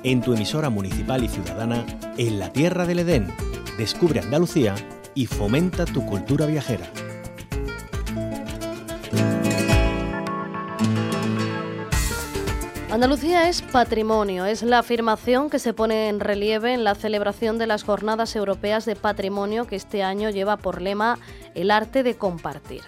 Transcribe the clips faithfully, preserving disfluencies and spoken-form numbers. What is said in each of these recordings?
en tu emisora municipal y ciudadana en la tierra del Edén. Descubre Andalucía y fomenta tu cultura viajera. Andalucía es patrimonio, es la afirmación que se pone en relieve en la celebración de las Jornadas Europeas de Patrimonio, que este año lleva por lema el arte de compartir.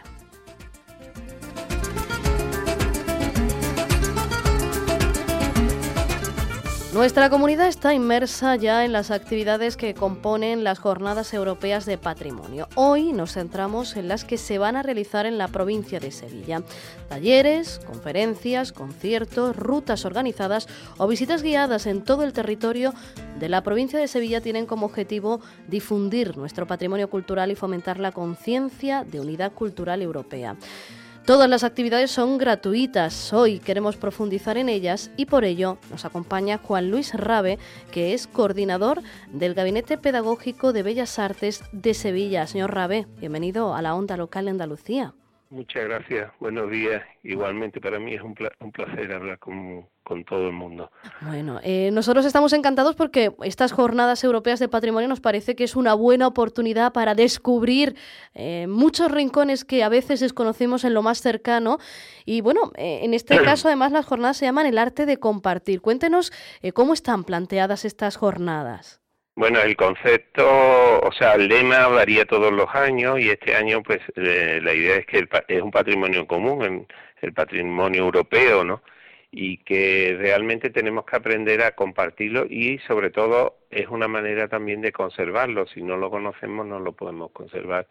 Nuestra comunidad está inmersa ya en las actividades que componen las Jornadas Europeas de Patrimonio. Hoy nos centramos en las que se van a realizar en la provincia de Sevilla. Talleres, conferencias, conciertos, rutas organizadas o visitas guiadas en todo el territorio de la provincia de Sevilla tienen como objetivo difundir nuestro patrimonio cultural y fomentar la conciencia de unidad cultural europea. Todas las actividades son gratuitas. Hoy queremos profundizar en ellas y por ello nos acompaña Juan Luis Rabe, que es coordinador del Gabinete Pedagógico de Bellas Artes de Sevilla. Señor Rabe, bienvenido a la Onda Local de Andalucía. Muchas gracias, buenos días. Igualmente para mí es un, pla- un placer hablar con, con todo el mundo. Bueno, eh, nosotros estamos encantados porque estas Jornadas Europeas de Patrimonio nos parece que es una buena oportunidad para descubrir eh, muchos rincones que a veces desconocemos en lo más cercano. Y bueno, eh, en este caso además las jornadas se llaman el arte de compartir. Cuéntenos eh, cómo están planteadas estas jornadas. Bueno, el concepto, o sea, el lema varía todos los años y este año pues eh, la idea es que el, es un patrimonio común, el, el patrimonio europeo, ¿no? Y que realmente tenemos que aprender a compartirlo y sobre todo es una manera también de conservarlo. Si no lo conocemos no lo podemos conservar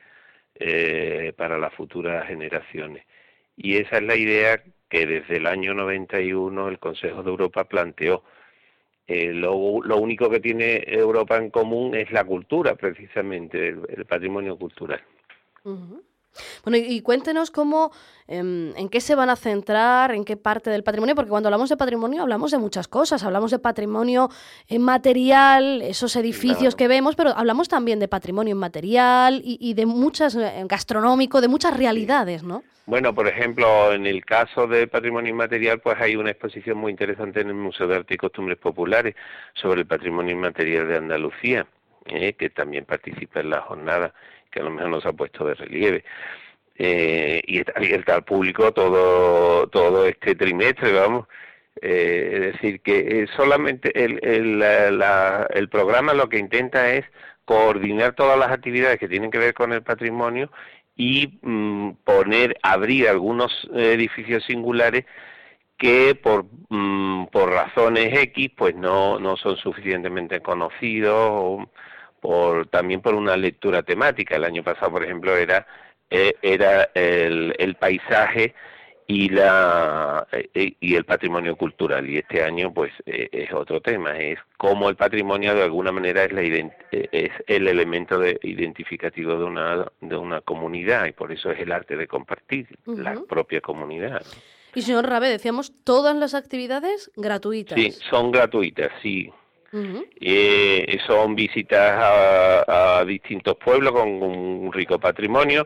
eh, para las futuras generaciones. Y esa es la idea que desde el año noventa y uno el Consejo de Europa planteó. Eh, lo, lo único que tiene Europa en común es la cultura, precisamente, el, el patrimonio cultural. Uh-huh. Bueno, y, y cuéntenos cómo, eh, en qué se van a centrar, en qué parte del patrimonio, porque cuando hablamos de patrimonio hablamos de muchas cosas, hablamos de patrimonio material, esos edificios no. que vemos, pero hablamos también de patrimonio inmaterial y, y de muchas, eh, gastronómico, de muchas realidades, ¿no? Bueno, por ejemplo, en el caso del patrimonio inmaterial, pues hay una exposición muy interesante en el Museo de Arte y Costumbres Populares sobre el patrimonio inmaterial de Andalucía, eh, que también participa en la jornada, que a lo mejor nos ha puesto de relieve. Eh, y está abierta al público todo todo este trimestre, vamos. Eh, es decir, que solamente el, el, la, la, el programa lo que intenta es coordinar todas las actividades que tienen que ver con el patrimonio y mm, poner, abrir algunos edificios singulares que por mm, por razones X pues no no son suficientemente conocidos o por también por una lectura temática. El año pasado, por ejemplo, era eh, era el, el paisaje y la eh, y el patrimonio cultural, y este año pues eh, es otro tema, es cómo el patrimonio de alguna manera es la ident- es el elemento de, identificativo de una de una comunidad, y por eso es el arte de compartir, uh-huh. la propia comunidad. Y señor Rabe, decíamos todas las actividades gratuitas. Sí, son gratuitas, sí. Uh-huh. Eh, son visitas a, a distintos pueblos con un rico patrimonio.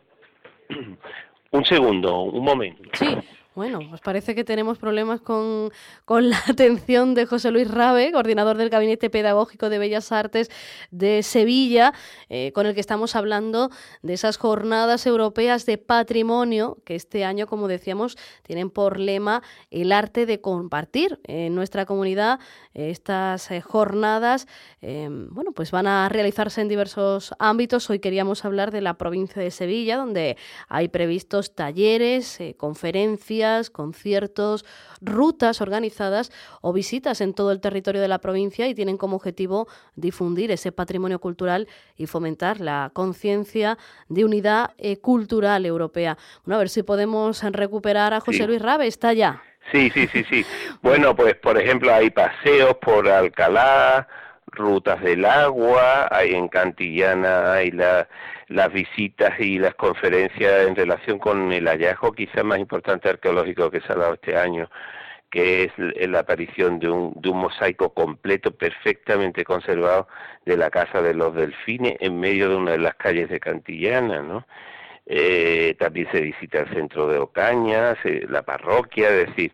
Un segundo, un momento. Sí, bueno, pues parece que tenemos problemas con, con la atención de José Luis Rabe, coordinador del Gabinete Pedagógico de Bellas Artes de Sevilla, eh, con el que estamos hablando de esas Jornadas Europeas de Patrimonio, que este año, como decíamos, tienen por lema el arte de compartir. En nuestra comunidad, eh, estas eh, jornadas, eh, bueno, pues van a realizarse en diversos ámbitos. Hoy queríamos hablar de la provincia de Sevilla, donde hay previstos talleres, eh, conferencias, conciertos, rutas organizadas o visitas en todo el territorio de la provincia, y tienen como objetivo difundir ese patrimonio cultural y fomentar la conciencia de unidad eh, cultural europea. Bueno, a ver si podemos recuperar a José sí. Luis Rabe. ¿Está ya? Sí, sí, sí, sí. Bueno, pues por ejemplo hay paseos por Alcalá, rutas del agua, hay en Cantillana, hay la, las visitas y las conferencias en relación con el hallazgo quizás más importante arqueológico que se ha dado este año, que es la aparición de un, de un mosaico completo, perfectamente conservado, de la Casa de los Delfines, en medio de una de las calles de Cantillana, ¿no? Eh, también se visita el centro de Ocaña, se, la parroquia, es decir,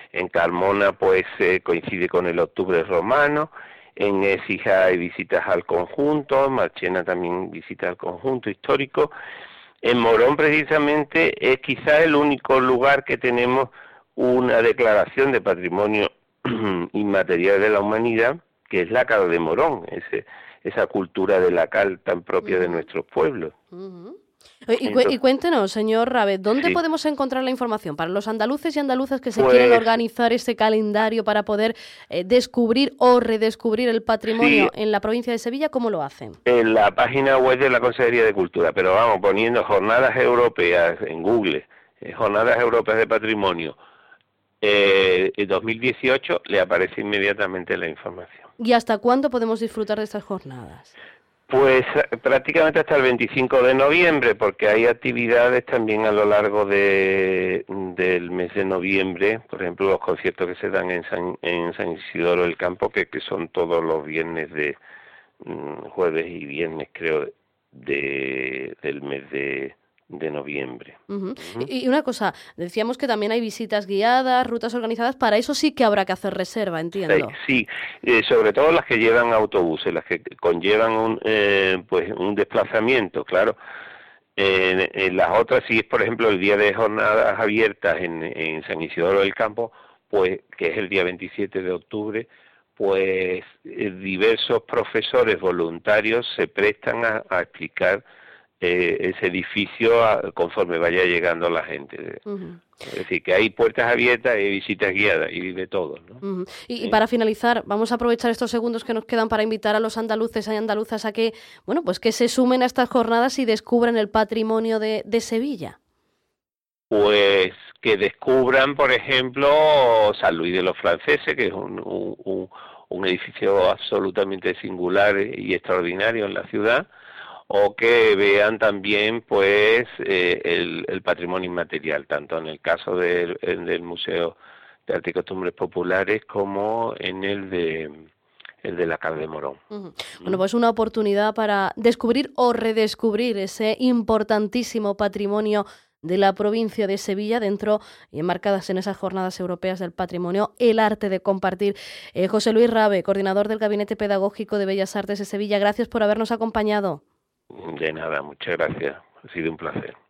En Carmona pues eh, coincide con el octubre romano. En Écija hay visitas al conjunto, en Marchena también visitas al conjunto histórico. En Morón precisamente es quizá el único lugar que tenemos una declaración de patrimonio inmaterial de la humanidad, que es la cal de Morón, ese, esa cultura de la cal tan propia uh-huh. de nuestros pueblos. Uh-huh. Y, Entonces, y cuéntenos, señor Rabe, ¿dónde sí. podemos encontrar la información para los andaluces y andaluzas que se pues, quieren organizar este calendario para poder eh, descubrir o redescubrir el patrimonio sí. en la provincia de Sevilla? ¿Cómo lo hacen? En la página web de la Consejería de Cultura, pero vamos, poniendo Jornadas Europeas en Google, eh, Jornadas Europeas de Patrimonio, eh, en dos mil dieciocho le aparece inmediatamente la información. ¿Y hasta cuándo podemos disfrutar de estas jornadas? Pues prácticamente hasta el veinticinco de noviembre, porque hay actividades también a lo largo de, del mes de noviembre, por ejemplo los conciertos que se dan en San, en San Isidoro del Campo, que, que son todos los viernes de jueves y viernes creo de del mes de, de noviembre. Uh-huh. Uh-huh. Y una cosa, decíamos que también hay visitas guiadas, rutas organizadas, para eso sí que habrá que hacer reserva, entiendo. Sí, sí. Eh, sobre todo las que llevan autobuses, las que conllevan un, eh, pues un desplazamiento, claro. Eh, en las otras, si es por ejemplo el día de jornadas abiertas en, en San Isidoro del Campo, pues que es el día veintisiete de octubre, pues eh, diversos profesores voluntarios se prestan a, a explicar Eh, ese edificio a, conforme vaya llegando la gente. Uh-huh. Es decir, que hay puertas abiertas y visitas guiadas y de todo, ¿no? Uh-huh. Y, sí. y para finalizar, vamos a aprovechar estos segundos que nos quedan para invitar a los andaluces y andaluzas a que, bueno, pues que se sumen a estas jornadas y descubran el patrimonio de, de Sevilla. Pues que descubran, por ejemplo, San Luis de los Franceses, que es un, un, un edificio absolutamente singular y extraordinario en la ciudad, o que vean también pues eh, el, el patrimonio inmaterial, tanto en el caso del, del Museo de Arte y Costumbres Populares como en el de el de la Cal de Morón. Uh-huh. Bueno, pues una oportunidad para descubrir o redescubrir ese importantísimo patrimonio de la provincia de Sevilla, dentro y enmarcadas en esas jornadas europeas del patrimonio, el arte de compartir. Eh, José Luis Rabe, coordinador del Gabinete Pedagógico de Bellas Artes de Sevilla, gracias por habernos acompañado. De nada, muchas gracias. Ha sido un placer.